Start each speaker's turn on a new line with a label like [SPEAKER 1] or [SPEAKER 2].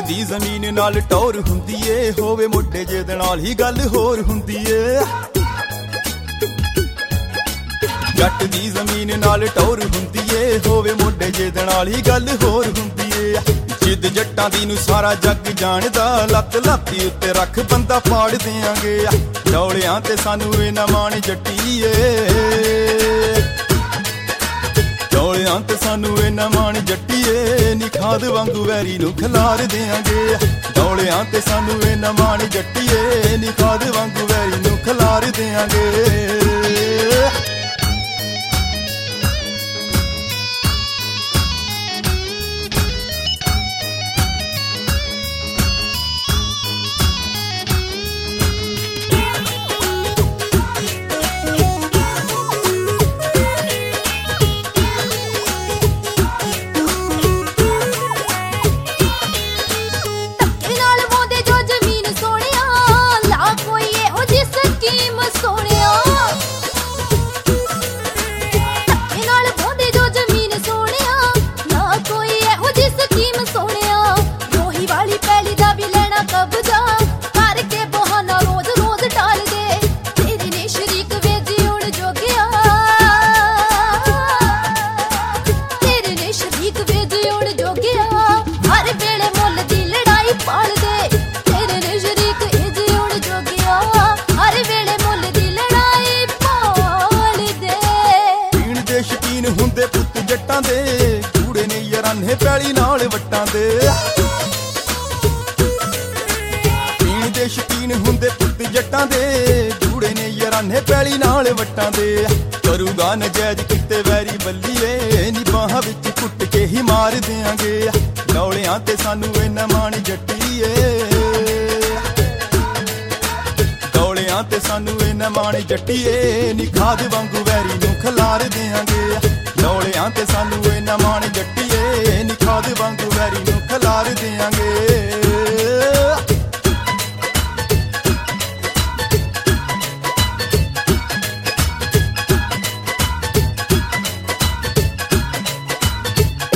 [SPEAKER 1] ਦੀ ਜ਼ਮੀਨ ਨਾਲ ਟੌਰ ਹੁੰਦੀ ਏ, ਹੋਵੇ ਮੋਢੇ ਜੇ ਦੇ ਨਾਲ ਹੀ ਗੱਲ ਹੋਰ ਹੁੰਦੀ ਏ। ਜੱਟ ਦੀ ਜ਼ਮੀਨ ਨਾਲ ਟੌਰ ਹੁੰਦੀ ਏ, ਹੋਵੇ ਮੋਢੇ ਜੇ ਦੇ ਨਾਲ ਹੀ ਗੱਲ ਹੋਰ ਹੁੰਦੀ ਏ। ਜਿੱਦ ਜੱਟਾਂ ਦੀ ਨੂੰ ਸਾਰਾ ਜੱਗ ਜਾਣਦਾ, ਲੱਤ ਲਾਤੀ ਉੱਤੇ ਰੱਖ ਬੰਦਾ ਪਾੜ ਦਿਆਂਗੇ। ਡੌਲਿਆਂ ਤੇ ਸਾਨੂੰ ਇਹ ਨਾ ਮਾਣ ਜੱਟੀਏ, ਡੌਲਿਆਂ ਤੇ ਸਾਨੂੰ ਇਹ ਨਾ ਮਾਣ ਜੱਟੀਏ। ਨੀ ਖਾਦ ਵਾਂਗੂ ਵੈਰੀ ਨੂੰ ਖਿਲਾਰ ਦਿਆਂਗੇ। ਡੌਲਿਆਂ ਤੇ ਸਾਨੂੰ ਇਹ ਨਾ ਮਾਣ ਜੱਟੀਏ, ਨੀ ਖਾਦ ਵਾਂਗੂ ਵੈਰੀ ਨੂੰ ਖਿਲਾਰ ਦਿਆਂਗੇ। ਹੁੰਦੇ ਪੁੱਤ ਜੱਟਾਂ ਦੇ, ਕੂੜੇ ਨੇ ਯਾਰਾਨੇ ਪੈਲੀ ਨਾਲ ਵੱਟਾਂ ਦੇ। ਪੀਣ ਦੇ ਸ਼ਕੀਨ ਹੁੰਦੇ ਪੁੱਤ ਜੱਟਾਂ ਦੇ, ਕੂੜੇ ਨੇ ਯਾਰਾਨੇ ਪੈਲੀ ਨਾਲ ਵੱਟਾਂ ਦੇ। ਕਰੂਗਾ ਨਜਾਇਜ਼ ਕਿਤੇ ਵੈਰੀ ਬੱਲੀਏ, ਨੀ ਬਾਹਾਂ ਵਿੱਚ ਕੁੱਟ ਕੇ ਹੀ ਮਾਰ ਦਿਆਂਗੇ। ਡੌਲਿਆਂ ਤੇ ਸਾਨੂੰ ਇਹਨਾਂ ਮਾਣ ਜੱਟੀਏ, ਡੌਲਿਆਂ ਤੇ ਸਾਨੂੰ ਇਹਨਾਂ ਮਾਣ ਜੱਟੀਏ। ਨੀ ਖਾਦ ਵਾਂਗੂ ਵੈਰੀ ਨੂੰ ਖਿਲਾਰ ਦਿਆਂਗੇ। ਡੌਲਿਆਂ ਤੇ ਸਾਨੂੰ ਇਹਨਾਂ ਮਾਣ ਜੱਟੀਏ, ਨੀ ਖਾਦ ਵਾਂਗੂ ਵੈਰੀ ਨੂੰ ਖਿਲਾਰ ਦਿਆਂਗੇ।